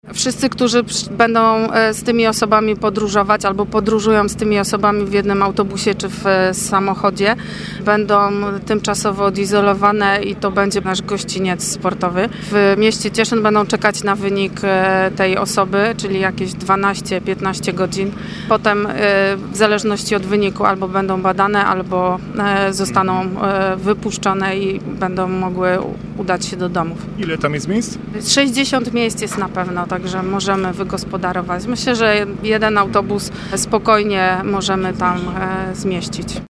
Wszyscy, którzy będą z tymi osobami podróżować albo podróżują z tymi osobami w jednym autobusie czy w samochodzie, będą tymczasowo odizolowane i to będzie nasz gościniec sportowy. W mieście Cieszyn będą czekać na wynik tej osoby, czyli jakieś 12-15 godzin. Potem w zależności od wyniku albo będą badane, albo zostaną wypuszczone i będą mogły udać się do domów. Ile tam jest miejsc? 60 miejsc jest na pewno, także możemy wygospodarować. Myślę, że jeden autobus spokojnie możemy tam zmieścić.